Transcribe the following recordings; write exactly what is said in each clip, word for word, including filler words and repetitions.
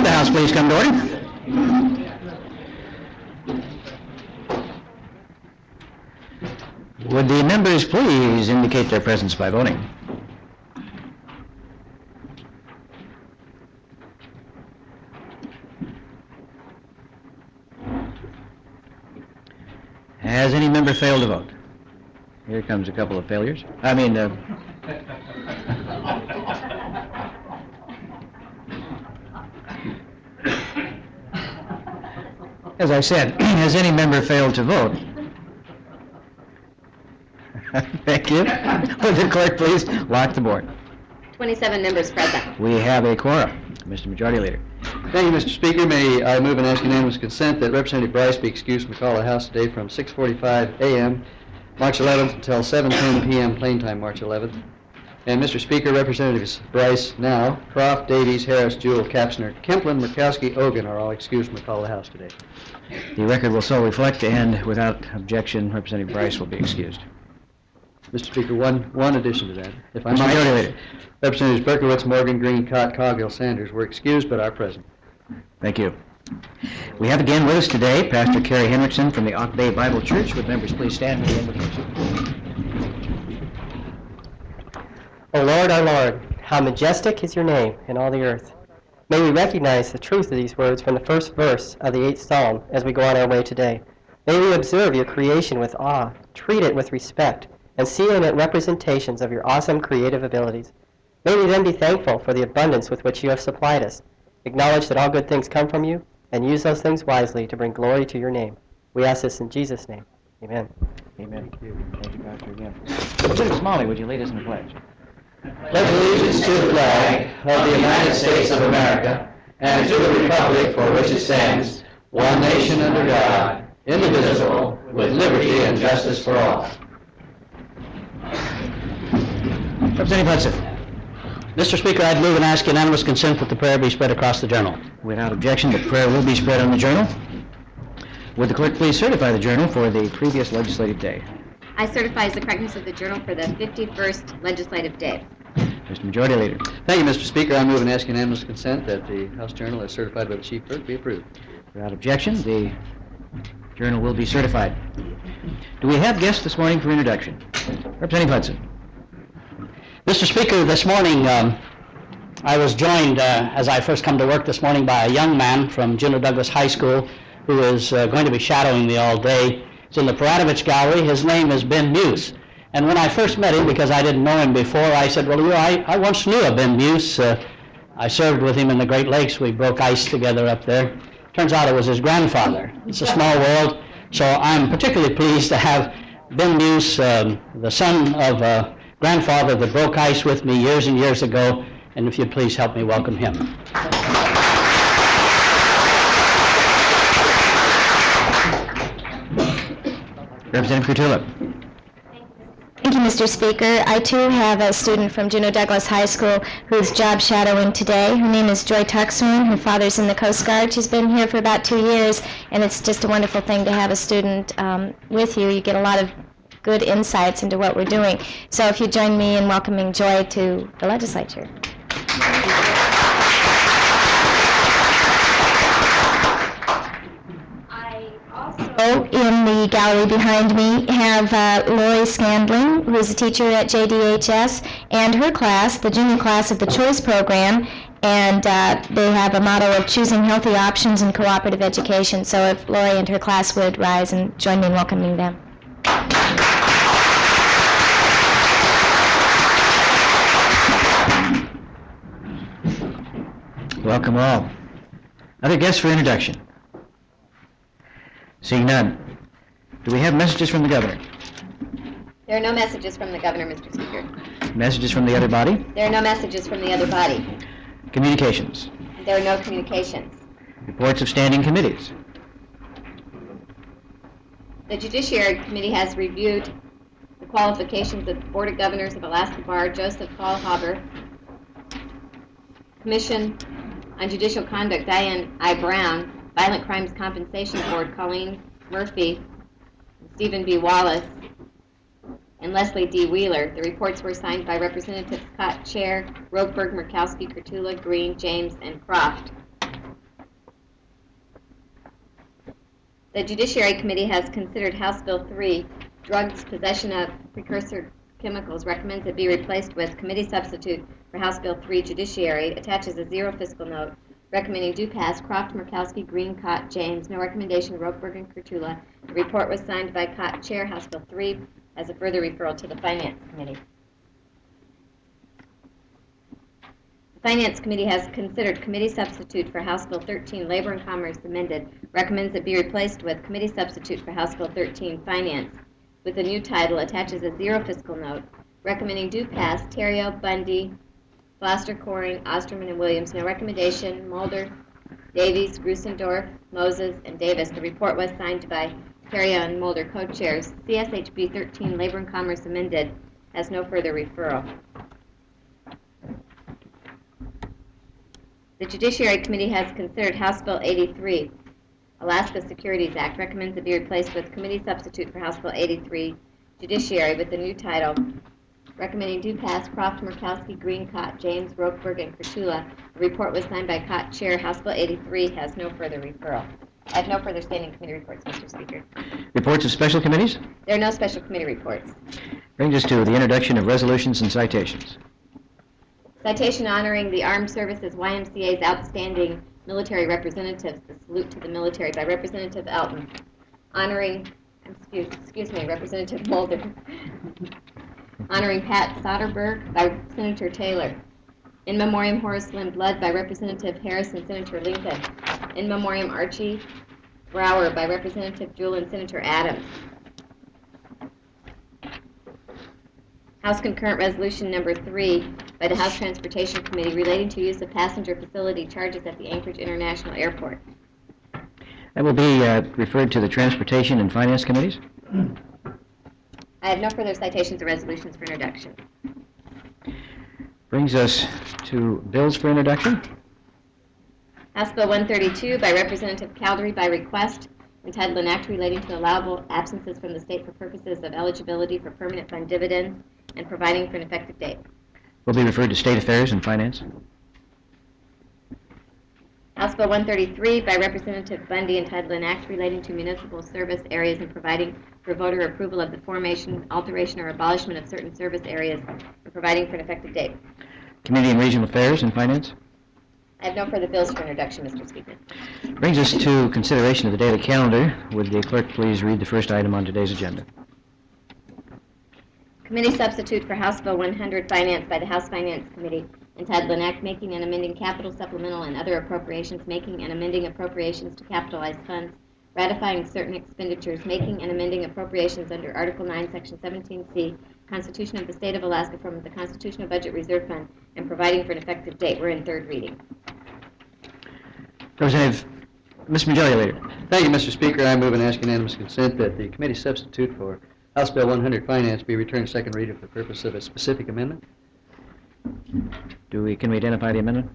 Would the House please come to order? Would the members please indicate their presence by voting? Has any member failed to vote? Here comes a couple of failures. I mean, uh, as I said, has any member failed to vote? Thank you. Would the clerk please lock the board? twenty-seven members present. We have a quorum. Mister Majority Leader. Thank you, Mister Speaker. May I move and ask unanimous consent that Representative Bryce be excused from the call of the House today from six forty-five a m March eleventh until seven ten p m plain time March eleventh. And Mister Speaker, Representatives Bryce, now, Croft, Davies, Harris, Jewell, Kapsner, Kemplin, Murkowski, Ogun are all excused from the call of the House today. The record will so reflect, and without objection, Representative Bryce will be excused. Mister Speaker, one one addition to that, if I Mister might. Majority Leader. Representatives Berkowitz, Morgan, Green, Cott, Coghill, Sanders were excused but are present. Thank you. We have again with us today Pastor Kerry Henriksen from the Ock Bay Bible Church. Would members please stand for the invocation? O Lord, our Lord, how majestic is your name in all the earth. May we recognize the truth of these words from the first verse of the eighth Psalm as we go on our way today. May we observe your creation with awe, treat it with respect, and see in it representations of your awesome creative abilities. May we then be thankful for the abundance with which you have supplied us, acknowledge that all good things come from you, and use those things wisely to bring glory to your name. We ask this in Jesus' name. Amen. Amen. Thank you, Thank you Pastor, again. Representative Smalley, would you lead us in the pledge? Pledge allegiance to the flag of the United States of America and to the republic for which it stands, one nation under God, indivisible, with liberty and justice for all. Representative Hudson. Mister Speaker, I'd move and ask unanimous consent that the prayer be spread across the journal. Without objection, the prayer will be spread on the journal. Would the clerk please certify the journal for the previous legislative day? I certify as the correctness of the journal for the fifty-first legislative day. Mister Majority Leader. Thank you, Mister Speaker. I move and ask unanimous consent that the House Journal, as certified by the Chief Clerk, be approved. Without objection, the journal will be certified. Do we have guests this morning for introduction? Representative Hudson. Mister Speaker, this morning um, I was joined, uh, as I first come to work this morning, by a young man from Juneau Douglas High School who is uh, going to be shadowing me all day. He's in the Paratovich Gallery. His name is Ben Muse. And when I first met him, because I didn't know him before, I said, well, you know, I, I once knew a Ben Muse. Uh, I served with him in the Great Lakes. We broke ice together up there. Turns out it was his grandfather. It's a small world. So I'm particularly pleased to have Ben Muse, um, the son of a grandfather that broke ice with me years and years ago. And if you'd please help me welcome him. Representative Kurtula. Thank you, Mister Speaker. I too have a student from Juneau Douglas High School who's job shadowing today. Her name is Joy Tuxman. Her father's in the Coast Guard. She's been here for about two years, and it's just a wonderful thing to have a student um, with you. You get a lot of good insights into what we're doing. So if you join me in welcoming Joy to the legislature. Also in the gallery behind me have uh, Lori Scandling, who is a teacher at J D H S, and her class, the junior class of the Choice Program, and uh, they have a motto of choosing healthy options in cooperative education. So if Lori and her class would rise and join me in welcoming them. Welcome all. Other guests for introduction? Seeing none. Do we have messages from the governor? There are no messages from the governor, Mister Speaker. Messages from the other body? There are no messages from the other body. Communications? There are no communications. Reports of standing committees? The Judiciary Committee has reviewed the qualifications of the Board of Governors of Alaska Bar, Joseph Paul Haber, Commission on Judicial Conduct, Diane I. Brown, Violent Crimes Compensation Board, Colleen Murphy, Stephen B. Wallace, and Leslie D. Wheeler. The reports were signed by Representatives Scott, Chair, Ropeberg, Murkowski, Kurtula, Green, James, and Croft. The Judiciary Committee has considered House Bill three, Drugs, Possession of Precursor Chemicals, recommends it be replaced with committee substitute for House Bill three, Judiciary, attaches a zero fiscal note, recommending do pass, Croft, Murkowski, Green, Cott, James, no recommendation, Rokeberg, and Kurtula. The report was signed by Cott, Chair, House Bill three, as a further referral to the Finance Committee. The Finance Committee has considered committee substitute for House Bill thirteen, Labor and Commerce amended, recommends it be replaced with committee substitute for House Bill thirteen, Finance, with a new title, attaches a zero fiscal note, recommending do pass, Terrio, Bundy, Foster, Coring, Osterman, and Williams. No recommendation, Mulder, Davies, Grusendorf, Moses, and Davis. The report was signed by Terrio and Mulder, co-chairs. C S H B thirteen, Labor and Commerce amended, has no further referral. The Judiciary Committee has considered House Bill eighty-three, Alaska Securities Act, recommends it be replaced with committee substitute for House Bill eighty-three, Judiciary, with the new title, recommending do pass, Croft, Murkowski, Green, Cott, James, Rokeberg, and Kurtula. The report was signed by Cott, Chair. House Bill eighty-three has no further referral. I have no further standing committee reports, Mister Speaker. Reports of special committees? There are no special committee reports. Brings us to the introduction of resolutions and citations. Citation honoring the Armed Services Y M C A's outstanding military representatives, the salute to the military, by Representative Elton. Honoring, excuse, excuse me, Representative Mulder. Honoring Pat Soderberg by Senator Taylor. In memoriam Horace Lynn Blood by Representative Harris and Senator Lincoln. In memoriam Archie Brower by Representative Jewell and Senator Adams. House Concurrent Resolution Number three by the House Transportation Committee relating to use of passenger facility charges at the Anchorage International Airport. That will be uh, referred to the Transportation and Finance Committees. I have no further citations or resolutions for introduction. Brings us to bills for introduction. House Bill one thirty-two by Representative Caldery by request, entitled an act relating to allowable absences from the state for purposes of eligibility for permanent fund dividends and providing for an effective date. Will be referred to State Affairs and Finance. House Bill one thirty-three by Representative Bundy, entitled an act relating to municipal service areas and providing for voter approval of the formation, alteration, or abolishment of certain service areas and providing for an effective date. Committee on Regional Affairs and Finance. I have no further bills for introduction, Mister Speaker. Brings us to consideration of the daily calendar. Would the clerk please read the first item on today's agenda? Committee substitute for House Bill one hundred, Finance, by the House Finance Committee, entitled an act making and amending capital supplemental and other appropriations, making and amending appropriations to capitalized funds, ratifying certain expenditures, making and amending appropriations under Article nine, Section seventeen C, Constitution of the State of Alaska from the Constitutional Budget Reserve Fund, and providing for an effective date. We're in third reading. Representative, Mister Majority Leader. Thank you, Mister Speaker. I move and ask unanimous consent that the committee substitute for House Bill one hundred, Finance, be returned to second reader for the purpose of a specific amendment. Do we, can we identify the amendment?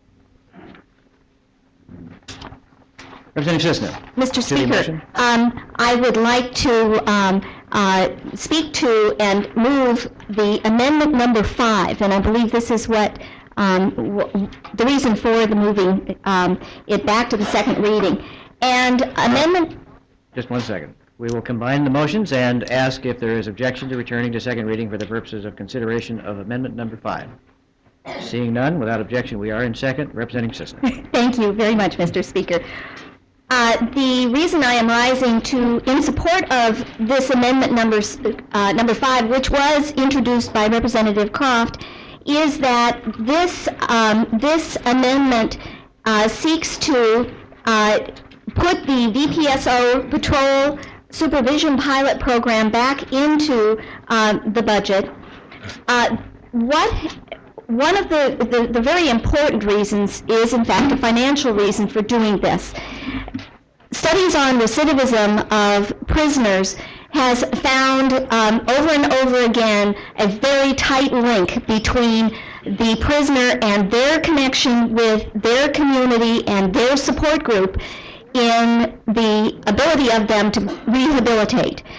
Representative Sisna. Mister To the Speaker, motion. um, I would like to um, uh, speak to and move the amendment number five, and I believe this is what um, w- the reason for the moving um, it back to the second reading. And amendment. Just one second. We will combine the motions and ask if there is objection to returning to second reading for the purposes of consideration of amendment number five. Seeing none, without objection, we are in second. Representing Sisna. Thank you very much, Mister Speaker. Uh, the reason I am rising to in support of this amendment number uh, number five, which was introduced by Representative Croft, is that this um, this amendment uh, seeks to uh, put the V P S O Patrol Supervision Pilot Program back into uh, the budget. Uh, what One of the, the, the very important reasons is, in fact, a financial reason for doing this. Studies on recidivism of prisoners has found um, over and over again a very tight link between the prisoner and their connection with their community and their support group in the ability of them to rehabilitate.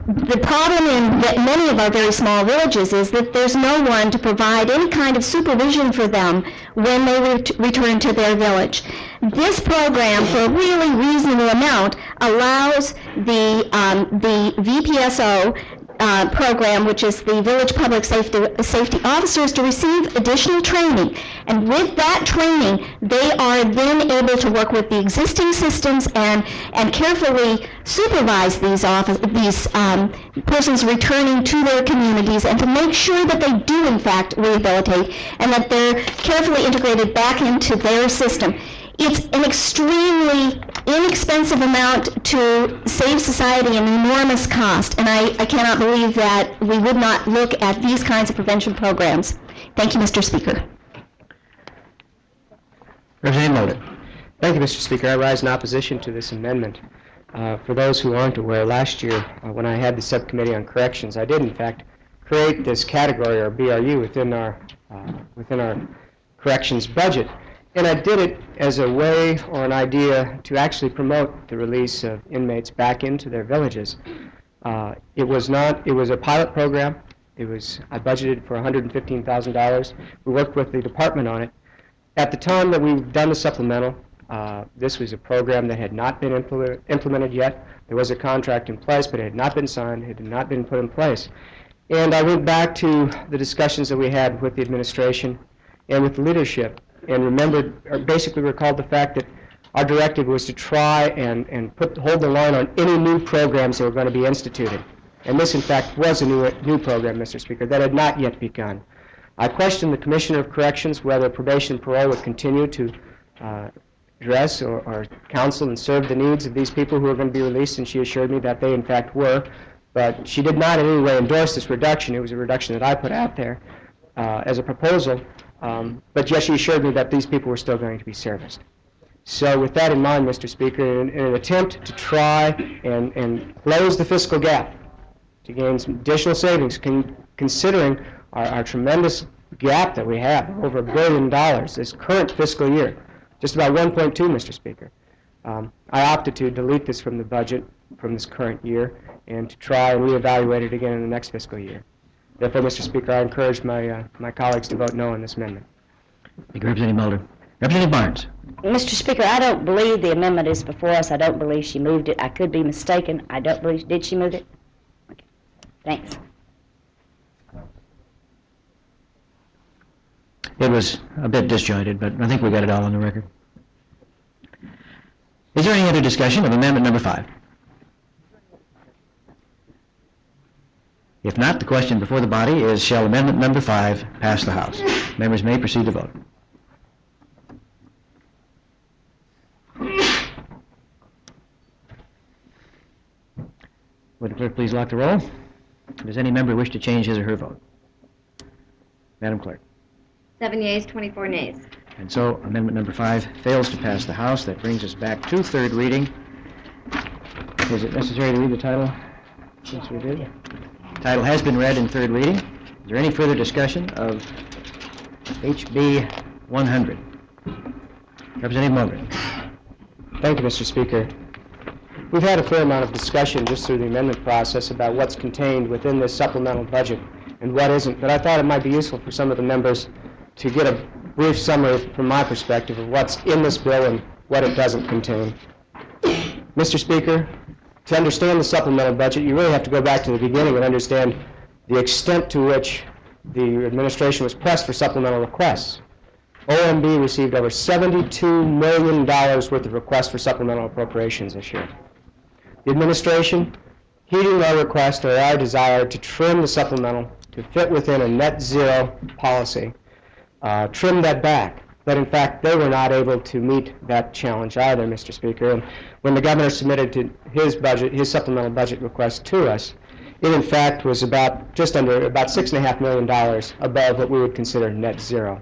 the problem in that many of our very small villages is that there's no one to provide any kind of supervision for them when they ret- return to their village. This program, for a really reasonable amount, allows the um, the V P S O uh, program, which is the Village Public Safety Safety Officers, to receive additional training. And with that training, they are then able to work with the existing systems and and carefully supervise these office these um, persons returning to their communities, and to make sure that they do in fact rehabilitate and that they're carefully integrated back into their system. It's an extremely inexpensive amount to save society an enormous cost, and I, I cannot believe that we would not look at these kinds of prevention programs. Thank you, Mister Speaker. Representative Moulder. Thank you, Mister Speaker. I rise in opposition to this amendment. Uh, for those who aren't aware, last year uh, when I had the subcommittee on corrections, I did in fact create this category, or B R U, within our uh, within our corrections budget. And I did it as a way or an idea to actually promote the release of inmates back into their villages. Uh, it was not, it was a pilot program. It was, I budgeted for one hundred fifteen thousand dollars. We worked with the department on it. At the time that we've done the supplemental, uh, this was a program that had not been impl- implemented yet. There was a contract in place, but it had not been signed, it had not been put in place. And I went back to the discussions that we had with the administration and with the leadership, and remembered, or basically recalled the fact that our directive was to try and, and put, hold the line on any new programs that were going to be instituted. And this, in fact, was a new, new program, Mister Speaker, that had not yet begun. I questioned the Commissioner of Corrections whether probation and parole would continue to uh, address or, or counsel and serve the needs of these people who are going to be released, and she assured me that they, in fact, were. But she did not in any way endorse this reduction. It was a reduction that I put out there uh, as a proposal. Um, but yes, she assured me that these people were still going to be serviced. So with that in mind, Mister Speaker, in, in an attempt to try and, and close the fiscal gap, to gain some additional savings, con- considering our, our tremendous gap that we have, over a billion dollars this current fiscal year, just about one point two, Mister Speaker, um, I opted to delete this from the budget from this current year and to try and reevaluate it again in the next fiscal year. Therefore, Mister Speaker, I encourage my, uh, my colleagues to vote no on this amendment. Thank you, Representative Mulder. Representative Barnes. Mister Speaker, I don't believe the amendment is before us. I don't believe she moved it. I could be mistaken. I don't believe, did she move it? Okay. Thanks. It was a bit disjointed, but I think we got it all on the record. Is there any other discussion of amendment number five? If not, the question before the body is, shall amendment number five pass the House? Members may proceed to vote. Would the clerk please lock the roll? Does any member wish to change his or her vote? Madam Clerk. Seven yeas, twenty-four nays. And so amendment number five fails to pass the House. That brings us back to third reading. Is it necessary to read the title? Yes, we did. Title has been read in third reading. Is there any further discussion of H B one hundred? Representative Mulder. Thank you, Mister Speaker. We've had a fair amount of discussion just through the amendment process about what's contained within this supplemental budget and what isn't, but I thought it might be useful for some of the members to get a brief summary from my perspective of what's in this bill and what it doesn't contain. Mister Speaker, to understand the supplemental budget, you really have to go back to the beginning and understand the extent to which the administration was pressed for supplemental requests. O M B received over seventy-two million dollars worth of requests for supplemental appropriations this year. The administration, heeding our request or our desire to trim the supplemental to fit within a net zero policy, uh, trimmed that back. But in fact, they were not able to meet that challenge either, Mister Speaker. And when the governor submitted to his budget, his supplemental budget request to us, it in fact was about just under about six and a half million dollars above what we would consider net zero.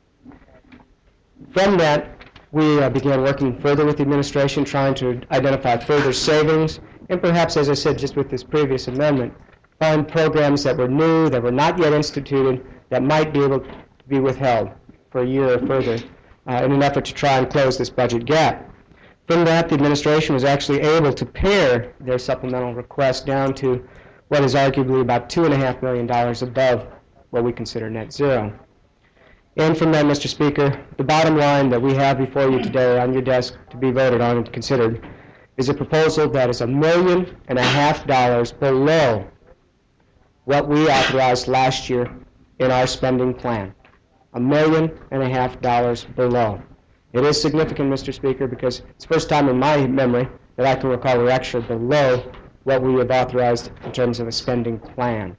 From that, we uh, began working further with the administration, trying to identify further savings, and perhaps, as I said, just with this previous amendment, find programs that were new, that were not yet instituted, that might be able to be withheld for a year or further uh, in an effort to try and close this budget gap. From that, the administration was actually able to pare their supplemental request down to what is arguably about two and a half million dollars above what we consider net zero. And from that, Mister Speaker, the bottom line that we have before you today on your desk to be voted on and considered is a proposal that is a million and a half dollars below what we authorized last year in our spending plan. A million and a half dollars below. It is significant, Mister Speaker, because it's the first time in my memory that I can recall we're actually below what we have authorized in terms of a spending plan.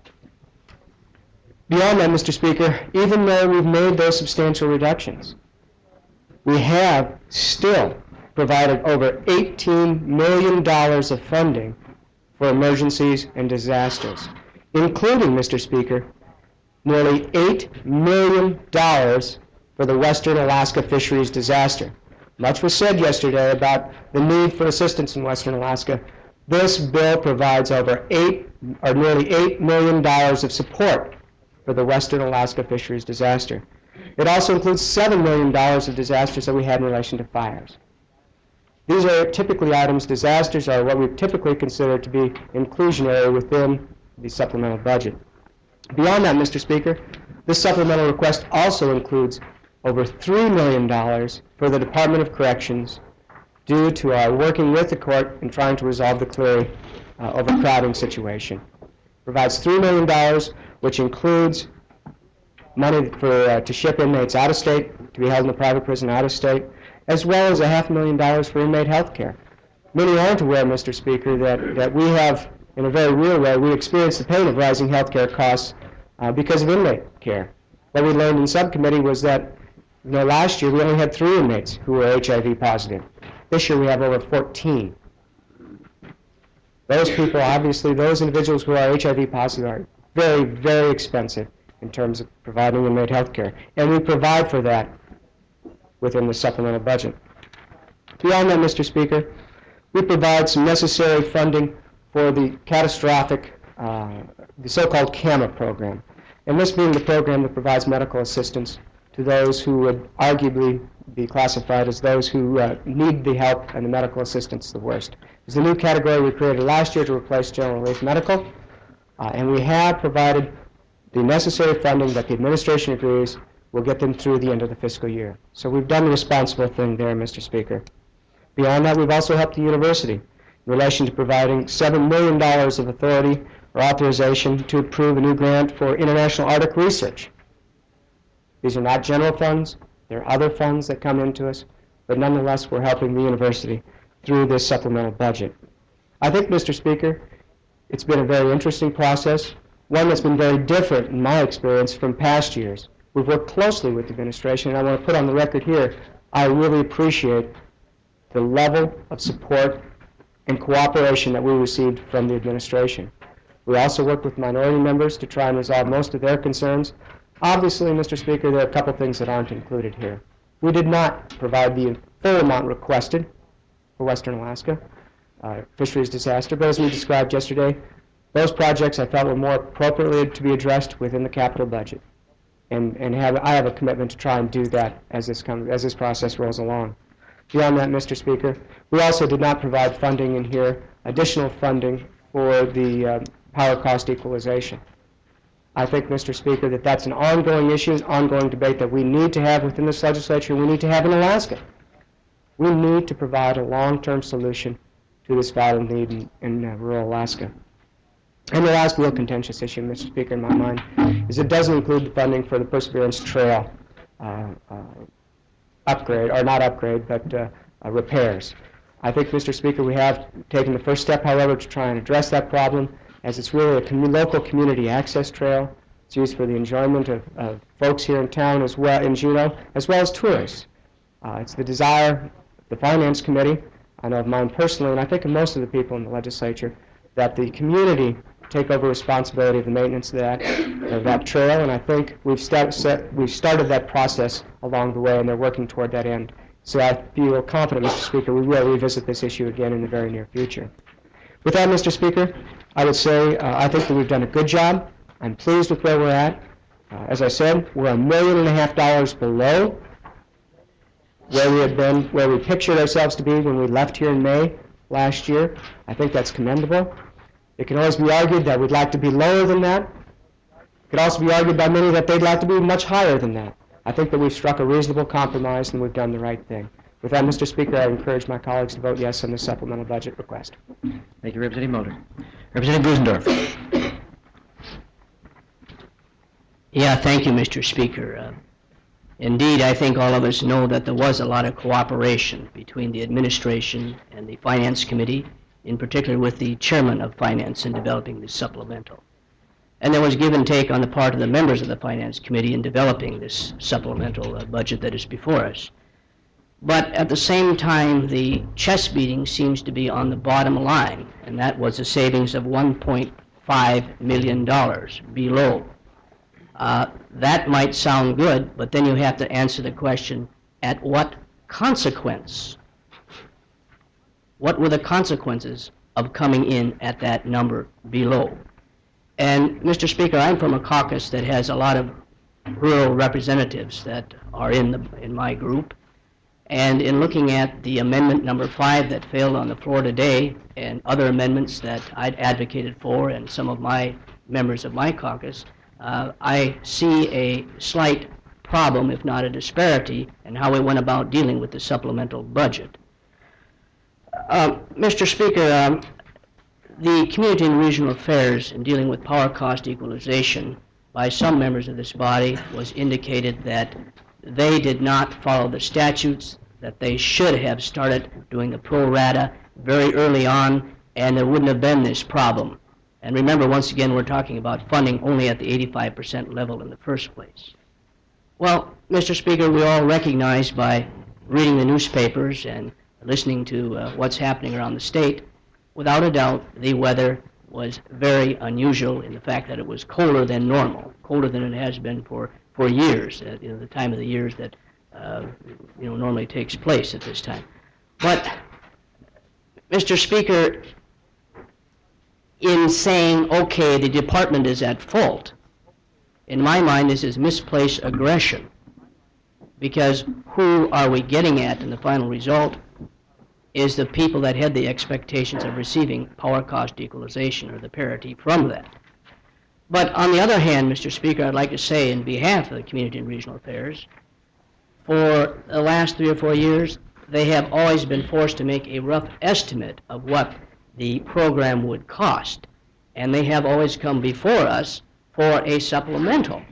Beyond that, Mister Speaker, even though we've made those substantial reductions, we have still provided over eighteen million dollars of funding for emergencies and disasters, including, Mister Speaker, nearly eight million dollars for the Western Alaska fisheries disaster. Much was said yesterday about the need for assistance in Western Alaska. This bill provides over eight, or nearly eight million dollars of support for the Western Alaska fisheries disaster. It also includes seven million dollars of disasters that we had in relation to fires. These are typically items, disasters are what we typically consider to be inclusionary within the supplemental budget. Beyond that, Mister Speaker, this supplemental request also includes over three million dollars for the Department of Corrections due to our working with the court in trying to resolve the Cleary uh, overcrowding situation. Provides three million dollars, which includes money for, uh, to ship inmates out of state, to be held in a private prison out of state, as well as a half million dollars for inmate health care. Many aren't aware, Mister Speaker, that, that we have, in a very real way, we experience the pain of rising health care costs uh, because of inmate care. What we learned in subcommittee was that, you know, last year we only had three inmates who were H I V positive. This year we have over fourteen. Those people, obviously, those individuals who are H I V positive are very, very expensive in terms of providing inmate health care. And we provide for that within the supplemental budget. Beyond that, Mister Speaker, we provide some necessary funding for the catastrophic, uh, the so-called CAMA program. And this being the program that provides medical assistance to those who would arguably be classified as those who uh, need the help and the medical assistance the worst. It's the new category we created last year to replace General Relief Medical, uh, and we have provided the necessary funding that the administration agrees will get them through the end of the fiscal year. So we've done the responsible thing there, Mister Speaker. Beyond that, we've also helped the university in relation to providing seven million dollars of authority or authorization to approve a new grant for international Arctic research. These are not general funds. There are other funds that come into us, but nonetheless, we're helping the university through this supplemental budget. I think, Mister Speaker, it's been a very interesting process, one that's been very different in my experience from past years. We've worked closely with the administration, and I want to put on the record here, I really appreciate the level of support and cooperation that we received from the administration. We also worked with minority members to try and resolve most of their concerns. Obviously, Mister Speaker, there are a couple things that aren't included here. We did not provide the full amount requested for Western Alaska uh, fisheries disaster, but as we described yesterday, those projects I felt were more appropriately to be addressed within the capital budget. And, and have, I have a commitment to try and do that as this, comes, as this process rolls along. Beyond that, Mister Speaker, we also did not provide funding in here, additional funding for the uh, power cost equalization. I think, Mister Speaker, that that's an ongoing issue, an ongoing debate that we need to have within this legislature, we need to have in Alaska. We need to provide a long-term solution to this vital need in, in uh, rural Alaska. And the last real contentious issue, Mister Speaker, in my mind, is it doesn't include the funding for the Perseverance Trail uh, uh, upgrade, or not upgrade, but uh, uh, repairs. I think, Mister Speaker, we have taken the first step, however, to try and address that problem, as it's really a commu local community access trail. It's used for the enjoyment of, of folks here in town as well, in Juneau, as well as tourists. Uh, it's the desire of the Finance Committee, I know of mine personally, and I think of most of the people in the legislature, that the community take over responsibility of the maintenance of that, of that trail, and I think we've, start, set, we've started that process along the way, and they're working toward that end. So I feel confident, Mister Speaker, we will revisit this issue again in the very near future. With that, Mister Speaker, I would say uh, I think that we've done a good job. I'm pleased with where we're at. Uh, as I said, we're a million and a half dollars below where we had been, where we pictured ourselves to be when we left here in May last year. I think that's commendable. It can always be argued that we'd like to be lower than that. It could also be argued by many that they'd like to be much higher than that. I think that we've struck a reasonable compromise and we've done the right thing. With that, Mister Speaker, I encourage my colleagues to vote yes on the supplemental budget request. Thank you, Representative Mulder. Representative Gusendorf. Yeah, thank you, Mister Speaker. Uh, indeed, I think all of us know that there was a lot of cooperation between the administration and the Finance Committee, in particular with the chairman of Finance in developing this supplemental. And there was give and take on the part of the members of the Finance Committee in developing this supplemental uh, budget that is before us. But at the same time, the chess beating seems to be on the bottom line, and that was a savings of one point five million dollars below. Uh, that might sound good, but then you have to answer the question, at what consequence? What were the consequences of coming in at that number below? And, Mister Speaker, I'm from a caucus that has a lot of rural representatives that are in, the, in my group. And in looking at the amendment number five that failed on the floor today and other amendments that I'd advocated for and some of my members of my caucus, uh, I see a slight problem, if not a disparity, in how we went about dealing with the supplemental budget. Uh, Mister Speaker, um, the Community and Regional Affairs in dealing with power cost equalization by some members of this body was indicated that they did not follow the statutes, that they should have started doing the pro rata very early on, and there wouldn't have been this problem. And remember, once again, we're talking about funding only at the eighty-five percent level in the first place. Well, Mister Speaker, we all recognize by reading the newspapers and listening to uh, what's happening around the state, without a doubt, the weather was very unusual in the fact that it was colder than normal, colder than it has been for, for years, at you know, the time of the years that uh, you know, normally takes place at this time. But, Mister Speaker, in saying, okay, the department is at fault, in my mind, this is misplaced aggression, because who are we getting at in the final result is the people that had the expectations of receiving power cost equalization or the parity from that. But on the other hand, Mister Speaker, I'd like to say in behalf of the Community and Regional Affairs, for the last three or four years, they have always been forced to make a rough estimate of what the program would cost, and they have always come before us for a supplemental,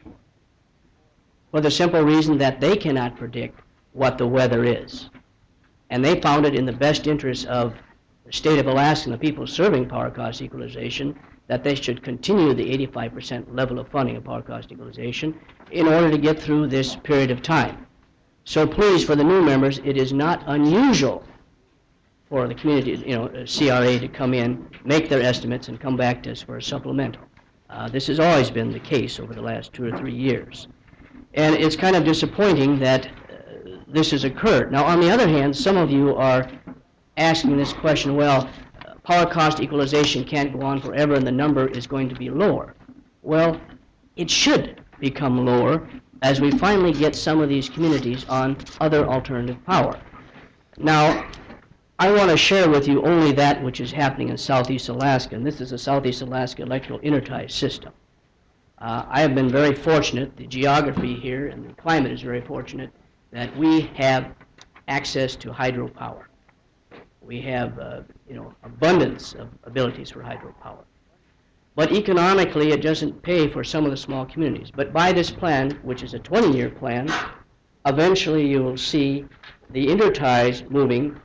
for the simple reason that they cannot predict what the weather is. And they found it in the best interest of the state of Alaska and the people serving power cost equalization that they should continue the eighty-five percent level of funding of power cost equalization in order to get through this period of time. So please, for the new members, it is not unusual for the community, you know, C R A to come in, make their estimates, and come back to us for a supplemental. Uh, this has always been the case over the last two or three years. And it's kind of disappointing that uh, this has occurred. Now, on the other hand, some of you are asking this question, well, uh, power cost equalization can't go on forever and the number is going to be lower. Well, it should become lower as we finally get some of these communities on other alternative power. Now, I want to share with you only that which is happening in Southeast Alaska, and this is the Southeast Alaska Electrical Intertie System. Uh, I have been very fortunate, the geography here and the climate is very fortunate, that we have access to hydropower. We have, uh, you know, abundance of abilities for hydropower. But economically, it doesn't pay for some of the small communities. But by this plan, which is a twenty-year plan, eventually you will see the interties moving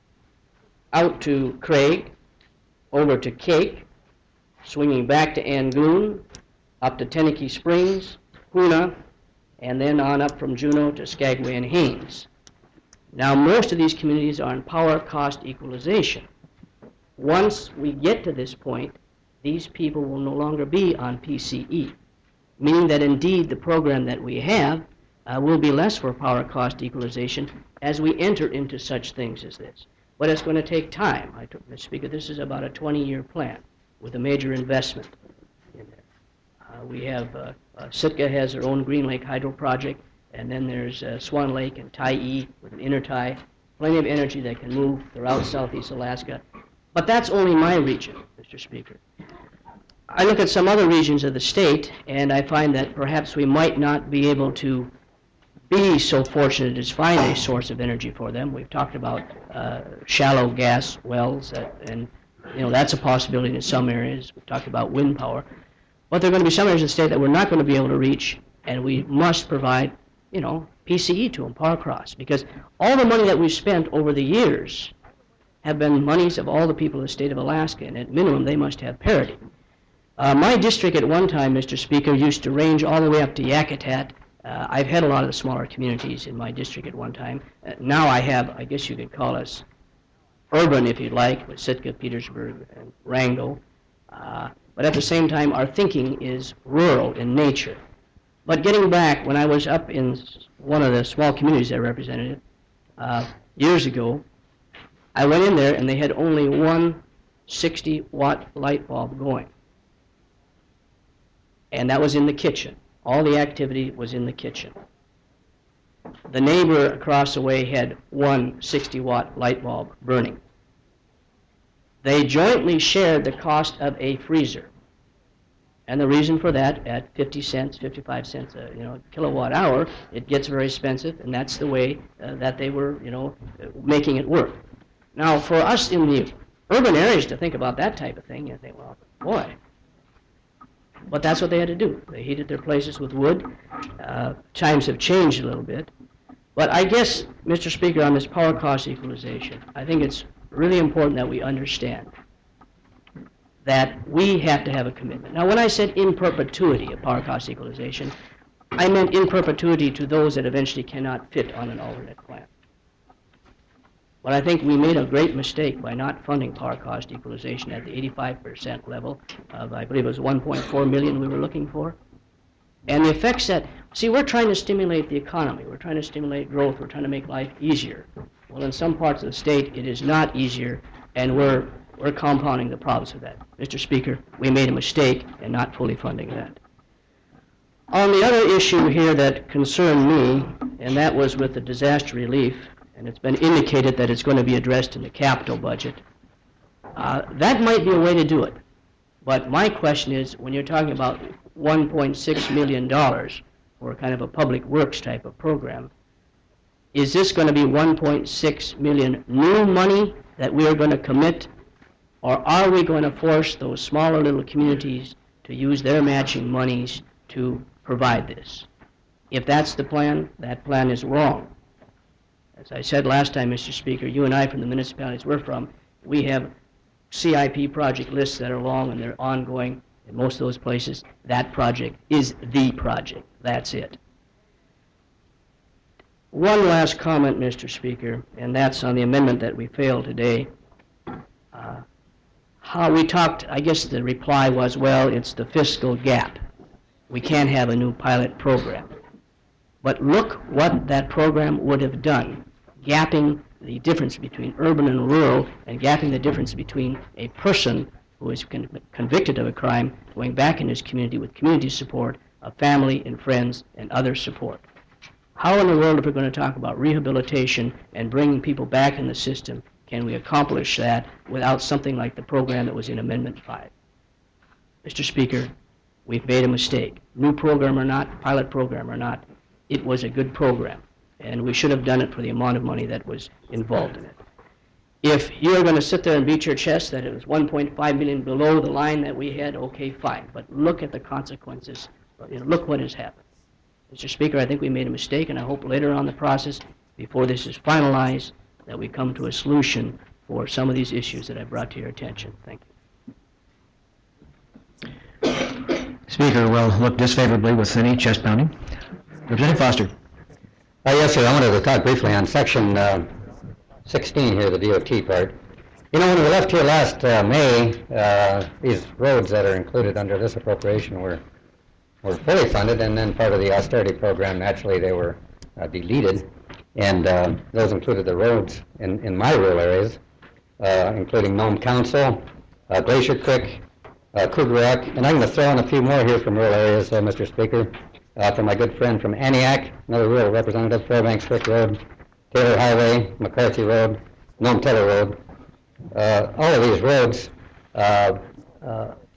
out to Craig, over to Cake, swinging back to Angoon, up to Tenakee Springs, Hoonah, and then on up from Juneau to Skagway and Haines. Now, most of these communities are in power cost equalization. Once we get to this point, these people will no longer be on P C E, meaning that indeed the program that we have uh, will be less for power cost equalization as we enter into such things as this. But it's going to take time. I took, Mister Speaker, this is about a twenty-year plan with a major investment in there. Uh, we have, uh, uh, Sitka has their own Green Lake Hydro project, and then there's uh, Swan Lake and Tyee with an intertie, plenty of energy that can move throughout Southeast Alaska. But that's only my region, Mister Speaker. I look at some other regions of the state, and I find that perhaps we might not be able to be so fortunate as find a source of energy for them. We've talked about uh, shallow gas wells, that, and you know that's a possibility in some areas. We've talked about wind power, but there are going to be some areas of the state that we're not going to be able to reach, and we must provide, you know, P C E to them, power cross, because all the money that we've spent over the years have been monies of all the people of the state of Alaska, and at minimum they must have parity. Uh, my district at one time, Mister Speaker, used to range all the way up to Yakutat. Uh, I've had a lot of the smaller communities in my district at one time. Uh, now I have, I guess you could call us urban, if you'd like, with Sitka, Petersburg, and Wrangell. Uh, but at the same time, our thinking is rural in nature. But getting back, when I was up in one of the small communities I represented uh, years ago, I went in there and they had only one sixty watt light bulb going. And that was in the kitchen. All the activity was in the kitchen. The neighbor across the way had one sixty watt light bulb burning. They jointly shared the cost of a freezer. And the reason for that, at fifty cents, fifty-five cents a you know, kilowatt hour, it gets very expensive, and that's the way uh, that they were, you know, making it work. Now, for us in the urban areas to think about that type of thing, you think, well, boy. But that's what they had to do. They heated their places with wood. Uh, times have changed a little bit. But I guess, Mister Speaker, on this power cost equalization, I think it's really important that we understand that we have to have a commitment. Now, when I said in perpetuity of power cost equalization, I meant in perpetuity to those that eventually cannot fit on an alternate plan. But I think we made a great mistake by not funding power cost equalization at the eighty-five percent level of, I believe it was one point four million we were looking for. And the effects that, see, we're trying to stimulate the economy. We're trying to stimulate growth. We're trying to make life easier. Well, in some parts of the state, it is not easier, and we're, we're compounding the problems of that. Mister Speaker, we made a mistake in not fully funding that. On the other issue here that concerned me, and that was with the disaster relief, and it's been indicated that it's going to be addressed in the capital budget. Uh, that might be a way to do it. But my question is, when you're talking about one point six million dollars for kind of a public works type of program, is this going to be one point six million dollars new money that we are going to commit, or are we going to force those smaller little communities to use their matching monies to provide this? If that's the plan, that plan is wrong. As I said last time, Mister Speaker, you and I from the municipalities we're from, we have C I P project lists that are long and they're ongoing in most of those places. That project is the project. That's it. One last comment, Mister Speaker, and that's on the amendment that we failed today. Uh, how we talked, I guess the reply was, well, it's the fiscal gap. We can't have a new pilot program. But look what that program would have done, gapping the difference between urban and rural, and gapping the difference between a person who is con convicted of a crime going back in his community with community support, of family and friends and other support. How in the world, if we're going to talk about rehabilitation and bringing people back in the system, can we accomplish that without something like the program that was in Amendment five? Mister Speaker, we've made a mistake. New program or not, pilot program or not, it was a good program, and we should have done it for the amount of money that was involved in it. If you're going to sit there and beat your chest that it was one point five million dollars below the line that we had, okay, fine, but look at the consequences. You know, look what has happened. Mister Speaker, I think we made a mistake, and I hope later on in the process, before this is finalized, that we come to a solution for some of these issues that I brought to your attention. Thank you. Speaker will look disfavorably with any chest pounding. Representative Foster. Uh, yes, sir. I wanted to talk briefly on section uh, sixteen here, the D O T part. You know, when we left here last uh, May, uh, these roads that are included under this appropriation were were fully funded, and then part of the austerity program, naturally, they were uh, deleted. And uh, those included the roads in, in my rural areas, uh, including Nome Council, uh, Glacier Creek, uh, Cougar Rock, and I'm going to throw in a few more here from rural areas, uh, Mister Speaker. Uh, from my good friend from Antioch, another rural representative, Fairbanks Creek Road, Taylor Highway, McCarthy Road, Nome Teller Road. Uh, all of these roads uh, uh,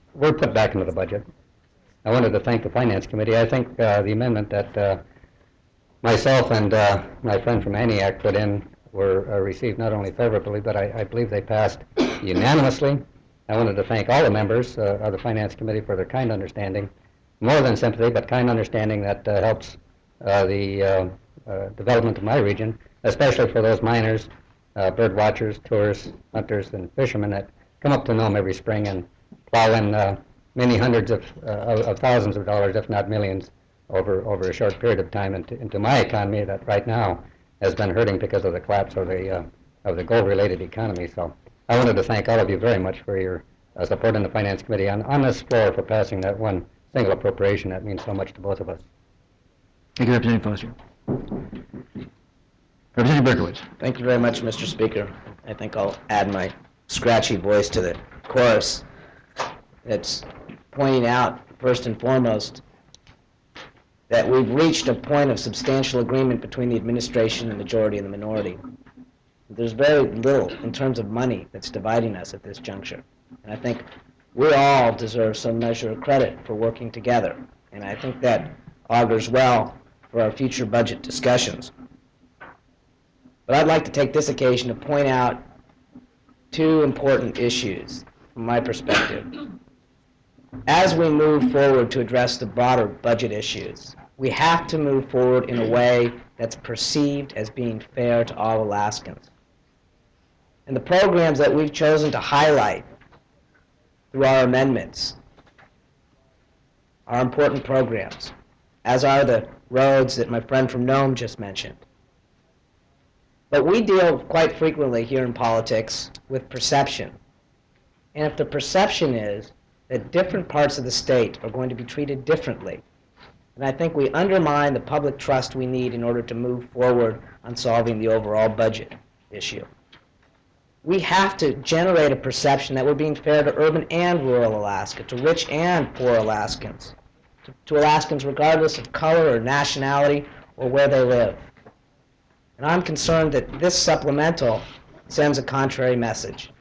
were put back into the budget. I wanted to thank the Finance Committee. I think uh, the amendment that uh, myself and uh, my friend from Antioch put in were uh, received not only favorably, but I, I believe they passed unanimously. I wanted to thank all the members uh, of the Finance Committee for their kind understanding, more than sympathy, but kind understanding that uh, helps uh, the uh, uh, development of my region, especially for those miners, uh, bird watchers, tourists, hunters, and fishermen that come up to Nome every spring and plow in uh, many hundreds of, uh, of, of thousands of dollars, if not millions, over over a short period of time into, into my economy that right now has been hurting because of the collapse of the uh, of the gold-related economy. So I wanted to thank all of you very much for your uh, support in the Finance Committee on, on this floor for passing that one single appropriation that means so much to both of us. Thank you, Representative Foster. Representative Berkowitz. Thank you very much, Mister Speaker. I think I'll add my scratchy voice to the chorus. It's pointing out, first and foremost, that we've reached a point of substantial agreement between the administration, the majority, and the minority. There's very little in terms of money that's dividing us at this juncture. And I think we all deserve some measure of credit for working together. And I think that augurs well for our future budget discussions. But I'd like to take this occasion to point out two important issues from my perspective. As we move forward to address the broader budget issues, we have to move forward in a way that's perceived as being fair to all Alaskans. And the programs that we've chosen to highlight through our amendments are important programs, as are the roads that my friend from Nome just mentioned. But we deal quite frequently here in politics with perception. And if the perception is that different parts of the state are going to be treated differently, and I think we undermine the public trust we need in order to move forward on solving the overall budget issue. We have to generate a perception that we're being fair to urban and rural Alaska, to rich and poor Alaskans, to, to Alaskans regardless of color or nationality or where they live. And I'm concerned that this supplemental sends a contrary message.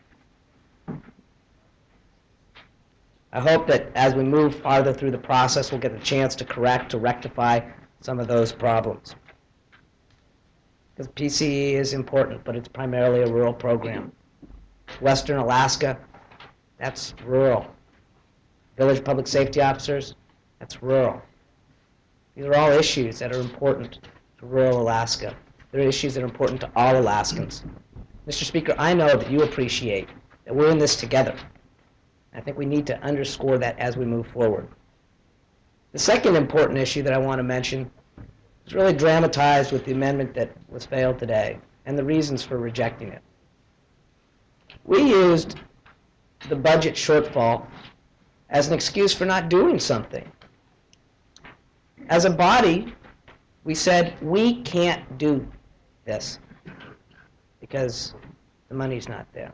I hope that as we move farther through the process, we'll get the chance to correct, to rectify some of those problems. Because P C E is important, but it's primarily a rural program. Western Alaska, that's rural. Village public safety officers, that's rural. These are all issues that are important to rural Alaska. They're issues that are important to all Alaskans. Mister Speaker, I know that you appreciate that we're in this together. I think we need to underscore that as we move forward. The second important issue that I want to mention is really dramatized with the amendment that was failed today and the reasons for rejecting it. We used the budget shortfall as an excuse for not doing something. As a body, we said we can't do this because the money's not there.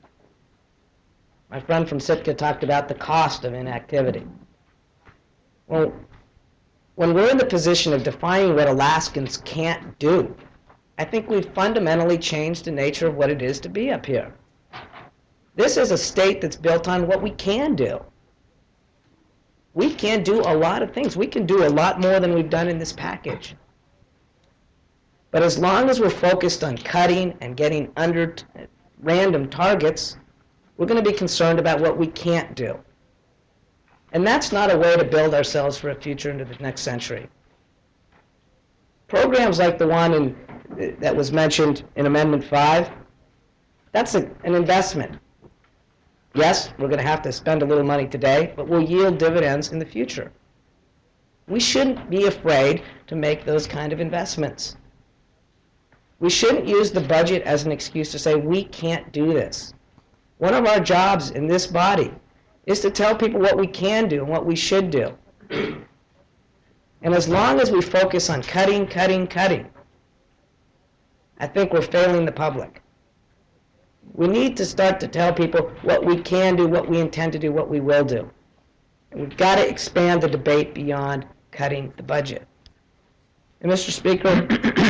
My friend from Sitka talked about the cost of inactivity. Well, when we're in the position of defining what Alaskans can't do, I think we've fundamentally changed the nature of what it is to be up here. This is a state that's built on what we can do. We can do a lot of things. We can do a lot more than we've done in this package. But as long as we're focused on cutting and getting under t- random targets, we're going to be concerned about what we can't do. And that's not a way to build ourselves for a future into the next century. Programs like the one in, that was mentioned in Amendment five, that's a, an investment. Yes, we're going to have to spend a little money today, but we'll yield dividends in the future. We shouldn't be afraid to make those kind of investments. We shouldn't use the budget as an excuse to say we can't do this. One of our jobs in this body is to tell people what we can do and what we should do. And as long as we focus on cutting, cutting, cutting, I think we're failing the public. We need to start to tell people what we can do, what we intend to do, what we will do. And we've got to expand the debate beyond cutting the budget. And Mister Speaker,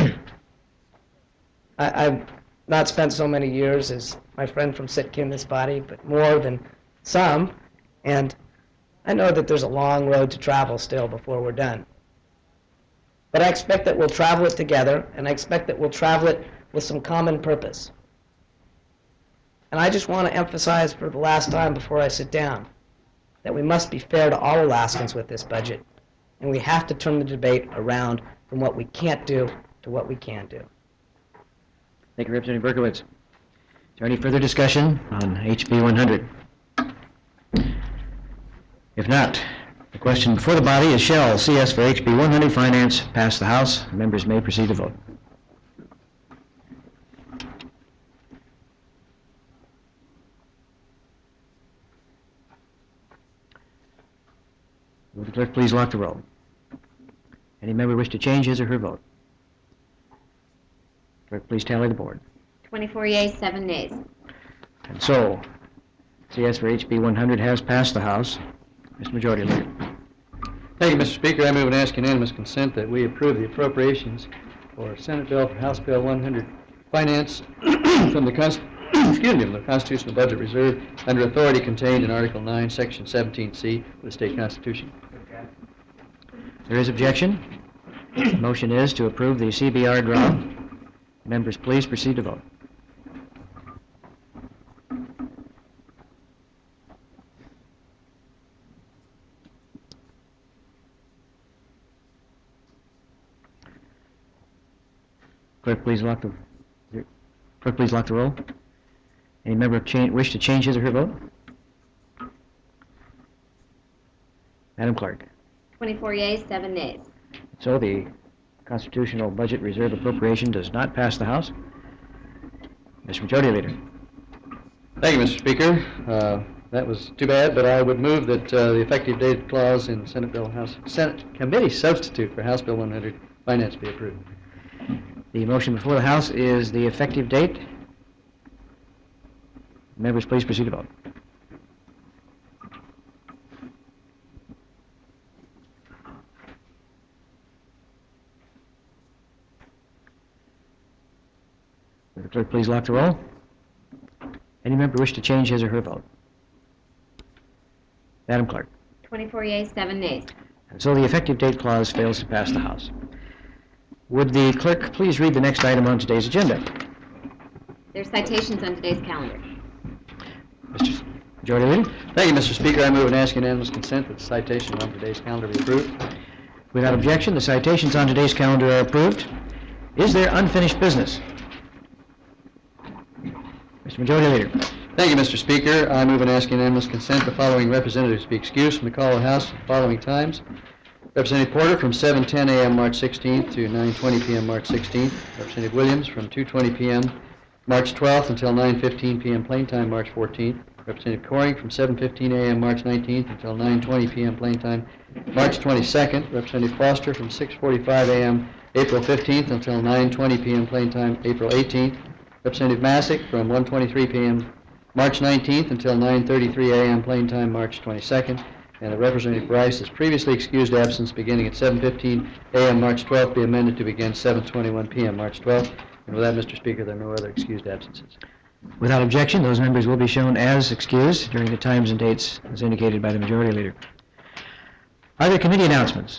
I, I've not spent so many years as my friend from Sitka in this body, but more than some. And I know that there's a long road to travel still before we're done. But I expect that we'll travel it together, and I expect that we'll travel it with some common purpose. And I just want to emphasize for the last time before I sit down that we must be fair to all Alaskans with this budget, and we have to turn the debate around from what we can't do to what we can do. Thank you, Representative Berkowitz. Is there any further discussion on H B one hundred? If not, the question before the body is, shall C S for H B one hundred Finance pass the House? Members may proceed to vote. Will the clerk please lock the roll? Any member wish to change his or her vote? Clerk, please tally the board. twenty-four yeas, seven nays. And so, C S for H B one hundred has passed the House. Mister Majority Leader. Thank you, Mister Speaker. I move and ask unanimous consent that we approve the appropriations for Senate Bill for House Bill one hundred Finance from the Const excuse me, from the Constitutional Budget Reserve under authority contained in Article nine, Section seventeen C of the State Constitution. There is objection. The motion is to approve the C B R draw. Members, please proceed to vote. Clerk, please lock the clerk, please lock the roll. Any member cha- wish to change his or her vote? Madam Clerk. twenty-four yeas, seven nays. So the Constitutional Budget Reserve appropriation does not pass the House. Mister Majority Leader. Thank you, Mister Speaker. Uh, that was too bad, but I would move that uh, the effective date clause in Senate Bill House Senate Committee substitute for House Bill one hundred Finance be approved. The motion before the House is the effective date. Members, please proceed to vote. Will the clerk please lock the roll? Any member wish to change his or her vote? Madam Clerk. twenty-four yeas, seven nays. And so the effective date clause fails to pass the House. Would the clerk please read the next item on today's agenda? There's citations on today's calendar. Mister Majority Leader. Thank you, Mister Speaker. I move and ask unanimous consent that the citation on today's calendar be approved. Without objection, the citations on today's calendar are approved. Is there unfinished business? Mister Majority Leader. Thank you, Mister Speaker. I move and ask unanimous consent the following representatives be excused from the call of the House at the following times. Representative Porter from seven ten a m March sixteenth to nine twenty p m March sixteenth. Representative Williams from two twenty p m March twelfth until nine fifteen p m plain time March fourteenth. Representative Coring from seven fifteen a m March nineteenth until nine twenty p m plain time March twenty-second. Representative Foster from six forty-five a m April fifteenth until nine twenty p m plain time April eighteenth. Representative Masick from one twenty-three p m March nineteenth until nine thirty-three a m plain time March twenty-second. And the Representative Bryce is previously excused absence beginning at seven fifteen a m March twelfth be amended to begin seven twenty-one p m March twelfth. And with that, Mister Speaker, there are no other excused absences. Without objection, those members will be shown as excused during the times and dates as indicated by the Majority Leader. Are there committee announcements?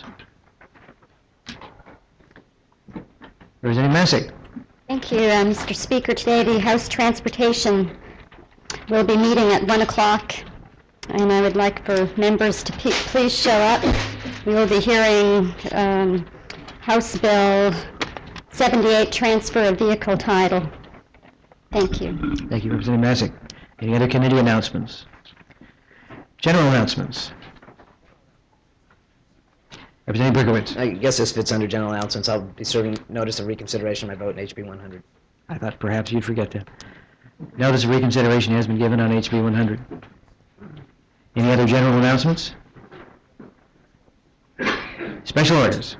Representative Masick. Thank you, uh, Mister Speaker. Today, the House Transportation will be meeting at one o'clock, and I would like for members to pe- please show up. We will be hearing um, House Bill seventy-eight, Transfer of Vehicle Title. Thank you. Thank you, Representative Masick. Any other committee announcements? General announcements. Representative Berkowitz. I guess this fits under general announcements. I'll be serving notice of reconsideration of my vote in H B one hundred. I thought perhaps you'd forget that. Notice of reconsideration has been given on H B one hundred. Any other general announcements? Special orders.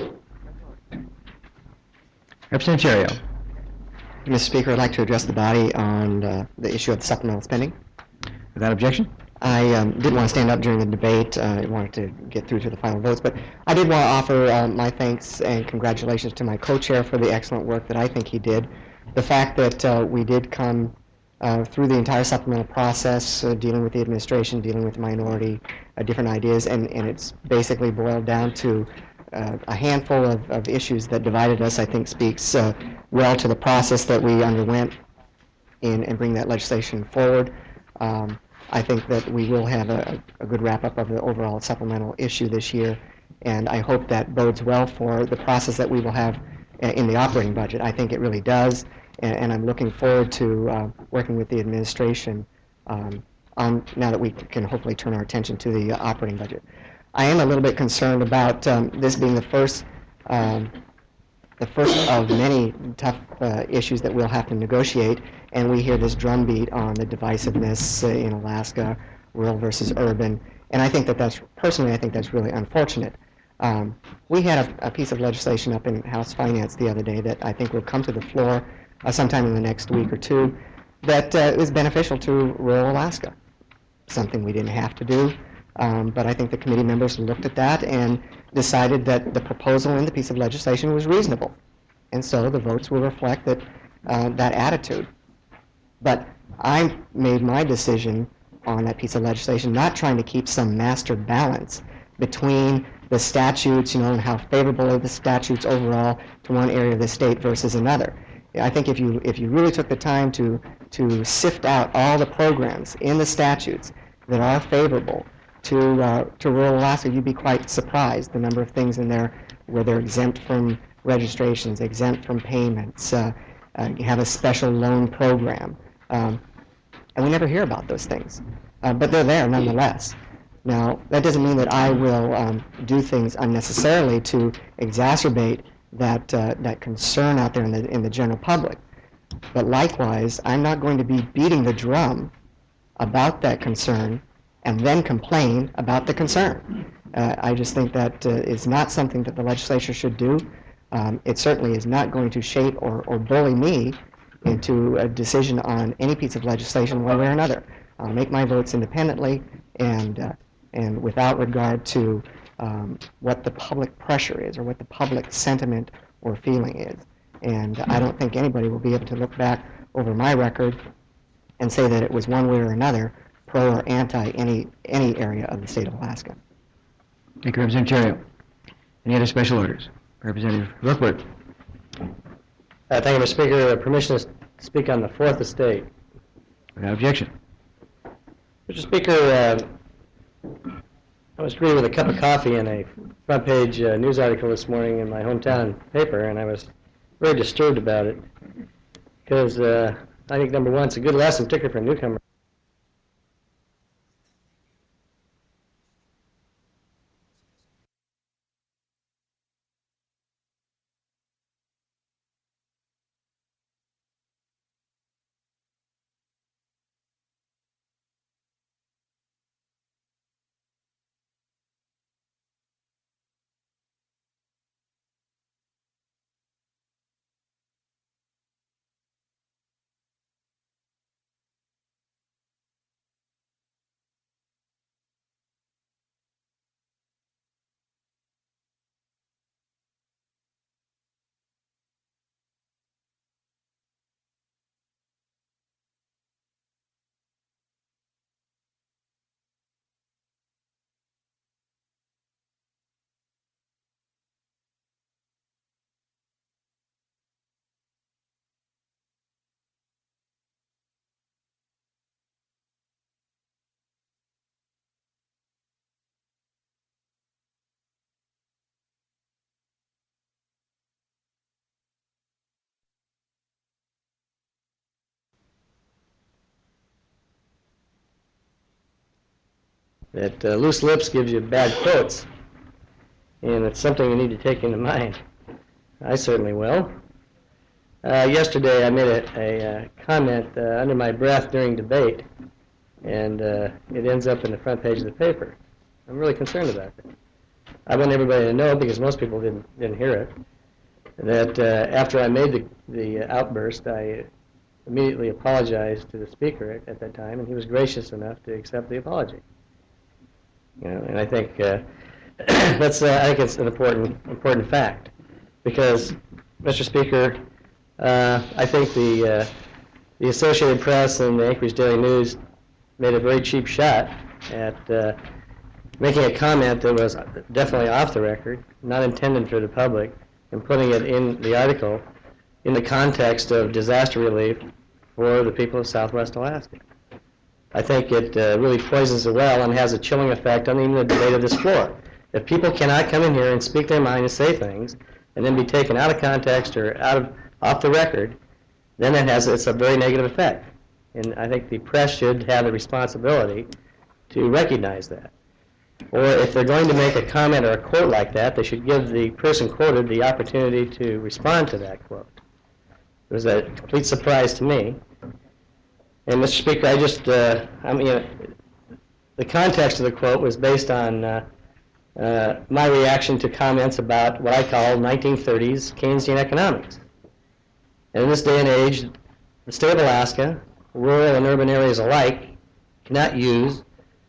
Representative Cherrio. Mister Speaker, I'd like to address the body on uh, the issue of supplemental spending. Without objection? I um, didn't want to stand up during the debate. Uh, I wanted to get through to the final votes, but I did want to offer uh, my thanks and congratulations to my co-chair for the excellent work that I think he did. The fact that uh, we did come uh, through the entire supplemental process, uh, dealing with the administration, dealing with the minority, uh, different ideas, and, and it's basically boiled down to uh, a handful of, of issues that divided us, I think speaks uh, well to the process that we underwent in, in bringing that legislation forward. Um, I think that we will have a, a good wrap-up of the overall supplemental issue this year, and I hope that bodes well for the process that we will have in the operating budget. I think it really does, and, and I'm looking forward to uh, working with the administration um, on, now that we can hopefully turn our attention to the uh, operating budget. I am a little bit concerned about um, this being the first um, the first of many tough uh, issues that we'll have to negotiate, and we hear this drumbeat on the divisiveness uh, in Alaska, rural versus urban, and I think that that's, personally, I think that's really unfortunate. Um, we had a, a piece of legislation up in House Finance the other day that I think will come to the floor uh, sometime in the next week or two that uh, is beneficial to rural Alaska, something we didn't have to do. Um, but I think the committee members looked at that and decided that the proposal in the piece of legislation was reasonable. And so the votes will reflect that, uh, that attitude. But I made my decision on that piece of legislation not trying to keep some master balance between the statutes, you know, and how favorable are the statutes overall to one area of the state versus another. I think if you, if you really took the time to, to sift out all the programs in the statutes that are favorable to, uh, to rural Alaska, you'd be quite surprised the number of things in there where they're exempt from registrations, exempt from payments, uh, uh, you have a special loan program. Um, and we never hear about those things. Uh, but they're there nonetheless. Now, that doesn't mean that I will um, do things unnecessarily to exacerbate that, uh, that concern out there in the, in the general public. But likewise, I'm not going to be beating the drum about that concern and then complain about the concern. Uh, I just think that uh, is not something that the legislature should do. Um, it certainly is not going to shape or, or bully me into a decision on any piece of legislation one way or another. I'll make my votes independently and, uh, and without regard to um, what the public pressure is or what the public sentiment or feeling is. And I don't think anybody will be able to look back over my record and say that it was one way or another, pro or anti any, any area of the state of Alaska. Thank you, Representative Terrio. Any other special orders? Representative Rookwood. Uh, thank you, Mister Speaker. Uh, permission to speak on the Fourth Estate. Without objection. Mister Speaker, uh, I was reading with a cup of coffee in a front page uh, news article this morning in my hometown paper, and I was very disturbed about it because uh, I think, number one, it's a good lesson, particularly for a newcomer. That uh, loose lips gives you bad quotes, and it's something you need to take into mind. I certainly will. Uh, yesterday I made a, a uh, comment uh, under my breath during debate, and uh, it ends up in the front page of the paper. I'm really concerned about that. I want everybody to know, because most people didn't, didn't hear it, that uh, after I made the, the outburst, I immediately apologized to the speaker at, at that time, and he was gracious enough to accept the apology. You know, and I think uh, that's uh, I think it's an important important fact, because, Mister Speaker, uh, I think the uh, the Associated Press and the Anchorage Daily News made a very cheap shot at uh, making a comment that was definitely off the record, not intended for the public, and putting it in the article in the context of disaster relief for the people of Southwest Alaska. I think it uh, really poisons the well and has a chilling effect on even the debate of this floor. If people cannot come in here and speak their mind and say things, and then be taken out of context or out of off the record, then it has it's a very negative effect. And I think the press should have the responsibility to recognize that. Or if they're going to make a comment or a quote like that, they should give the person quoted the opportunity to respond to that quote. It was a complete surprise to me. And Mister Speaker, I just, uh, I mean, the context of the quote was based on uh, uh, my reaction to comments about what I call nineteen thirties Keynesian economics. And in this day and age, the state of Alaska, rural and urban areas alike, cannot use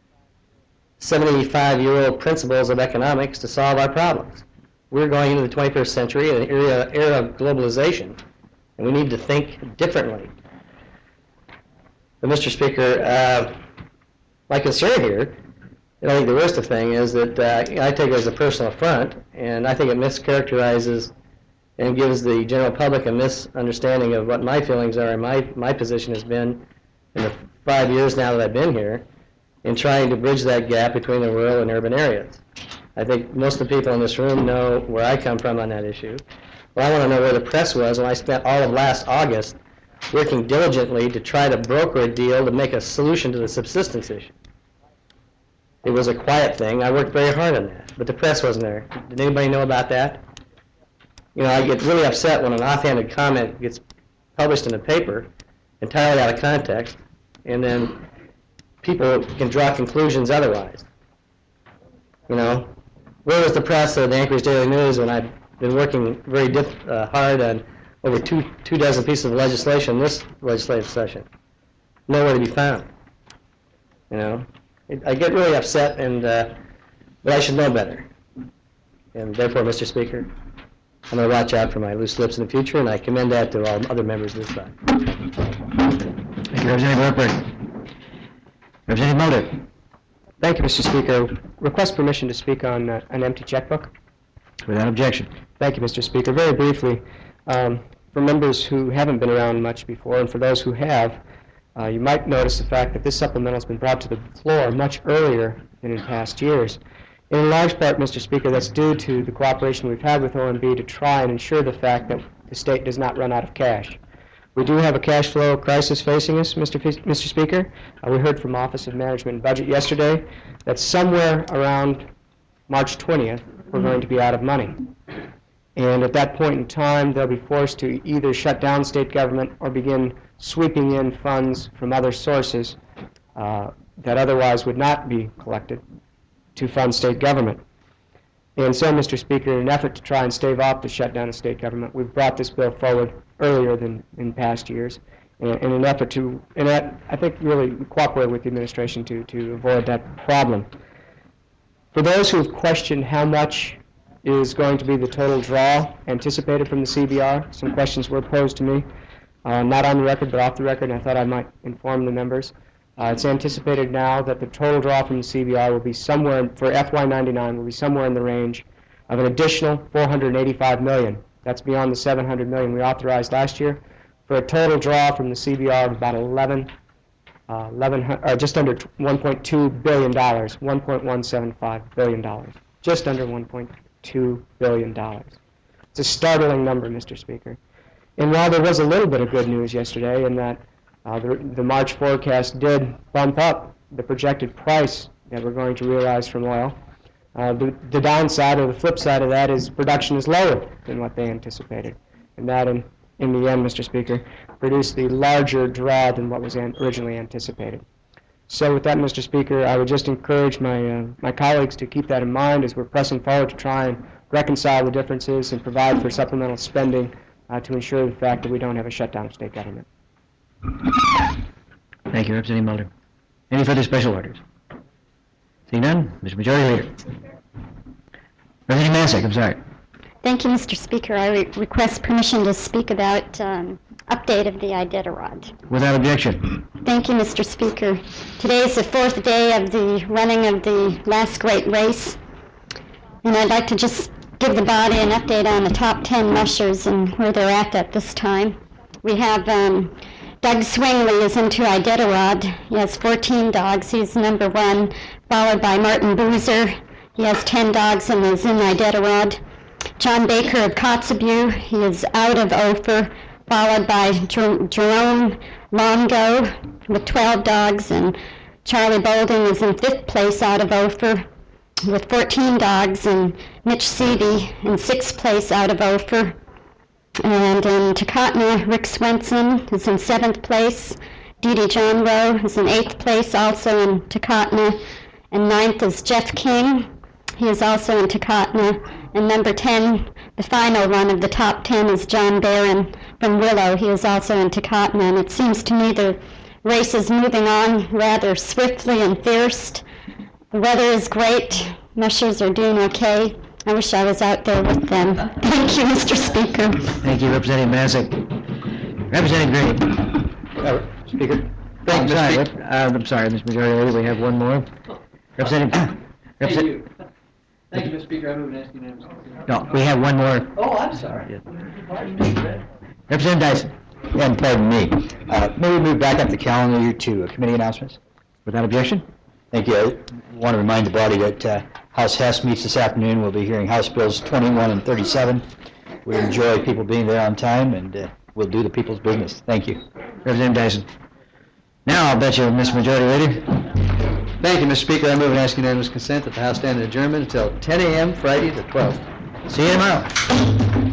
seventy-five-year-old principles of economics to solve our problems. We're going into the twenty-first century, an era, era of globalization, and we need to think differently. But Mister Speaker, uh, my concern here, and I think the worst of thing is that uh, I take it as a personal affront, and I think it mischaracterizes and gives the general public a misunderstanding of what my feelings are and my, my position has been in the five years now that I've been here in trying to bridge that gap between the rural and urban areas. I think most of the people in this room know where I come from on that issue. Well, I want to know where the press was when I spent all of last August working diligently to try to broker a deal to make a solution to the subsistence issue. It was a quiet thing. I worked very hard on that, but the press wasn't there. Did anybody know about that? You know, I get really upset when an offhanded comment gets published in the paper entirely out of context, and then people can draw conclusions otherwise. You know, where was the press of the Anchorage Daily News when I'd been working very diff, uh, hard on over two two dozen pieces of legislation this legislative session? Nowhere to be found. You know, it, I get really upset, and uh, but I should know better. And therefore, Mister Speaker, I'm going to watch out for my loose lips in the future, and I commend that to all other members of this body. Thank you, Representative Wartburg. Representative Mulder. Thank you, Mister Speaker. Request permission to speak on uh, an empty checkbook. Without objection. Thank you, Mister Speaker. Very briefly, um, for members who haven't been around much before, and for those who have, uh, you might notice the fact that this supplemental has been brought to the floor much earlier than in past years. In large part, Mister Speaker, that's due to the cooperation we've had with O M B to try and ensure the fact that the state does not run out of cash. We do have a cash flow crisis facing us, Mister F Mister Speaker. Uh, we heard from Office of Management and Budget yesterday that somewhere around March twentieth, we're going to be out of money. And at that point in time, they'll be forced to either shut down state government or begin sweeping in funds from other sources uh, that otherwise would not be collected to fund state government. And so, Mister Speaker, in an effort to try and stave off the shutdown of state government, we've brought this bill forward earlier than in past years in, in an effort to, and that, I think, really cooperate with the administration to, to avoid that problem. For those who have questioned how much is going to be the total draw anticipated from the C B R, some questions were posed to me, uh, not on the record but off the record, and I thought I might inform the members. Uh, it's anticipated now that the total draw from the C B R will be somewhere, for F Y ninety-nine, will be somewhere in the range of an additional four hundred eighty-five million dollars. That's beyond the seven hundred million dollars we authorized last year, for a total draw from the C B R of about eleven, uh, eleven, uh, just under one point two billion dollars, one point one seven five billion dollars, just under one point two billion dollars. It's a startling number, Mister Speaker. And while there was a little bit of good news yesterday in that Uh, the, the March forecast did bump up the projected price that we're going to realize from oil. Uh, the, the downside, or the flip side of that, is production is lower than what they anticipated. And that, in, in the end, Mister Speaker, produced the larger draw than what was an, originally anticipated. So with that, Mister Speaker, I would just encourage my, uh, my colleagues to keep that in mind as we're pressing forward to try and reconcile the differences and provide for supplemental spending uh, to ensure the fact that we don't have a shutdown of state government. Thank you, Representative Mulder. Any further special orders? Seeing none, Mister Majority Leader. Representative Masek, I'm sorry. Thank you, Mister Speaker. I re- request permission to speak about um, update of the Iditarod. Without objection. Thank you, Mister Speaker. Today is the fourth day of the running of the last great race, and I'd like to just give the body an update on the top ten mushers and where they're at at this time. We have um, Doug Swingley is into Iditarod. He has fourteen dogs. He's number one, followed by Martin Boozer. He has ten dogs and is in Iditarod. John Baker of Kotzebue, he is out of Ophir, followed by Jer- Jerome Longo with twelve dogs, and Charlie Bolding is in fifth place out of Ophir with fourteen dogs, and Mitch Seavey in sixth place out of Ophir. And in Takotna, Rick Swenson is in seventh place. Dee Dee John Rowe is in eighth place, also in Takotna. And ninth is Jeff King. He is also in Takotna. And number ten, the final one of the top ten, is John Barron from Willow. He is also in Takotna. And it seems to me the race is moving on rather swiftly and fierce. The weather is great. Mushers are doing okay. I wish I was out there with them. Thank you, Mister Speaker. Thank you, Representative Masick. Representative Green. Uh, Speaker. Oh, Thank I'm you, sorry, Mister Rep- uh, I'm sorry, Mister Majority Leader, we have one more. Representative. Representative. Thank you, Mister Speaker. I move and ask unanimous consent. No, we have one more. Oh, I'm sorry. Representative Dyson. And pardon me, uh, may we move back up the calendar to uh, committee announcements? Without objection. Thank you. I want to remind the body that uh, House Hess meets this afternoon. We'll be hearing House Bills twenty-one and thirty-seven. We enjoy people being there on time, and uh, we'll do the people's business. Thank you. Representative Dyson. Now I'll bet you, Mister Majority Leader. Thank you, Mister Speaker. I move and ask unanimous consent that the House stand in adjournment until ten a.m. Friday the twelfth. See you tomorrow.